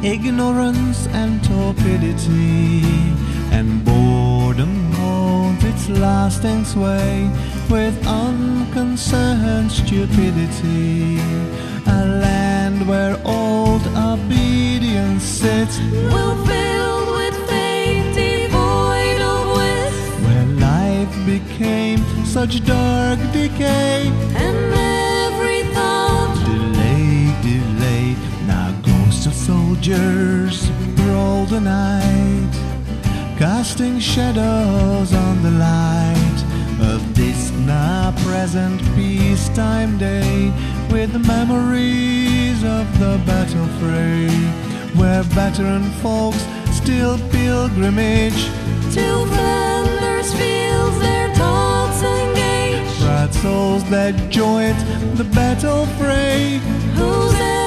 ignorance and torpidity, and boredom holds its lasting sway with unconcerned stupidity. A land where old obedience sits, will filled with faith devoid of wit, where life became such dark decay, and every thought delayed. Now ghosts of soldiers roll the night, casting shadows on the light of this now present peacetime day, with memories of the battle fray, where veteran folks still pilgrimage till Flanders feels their thoughts engage, proud souls that joined the battle fray, whose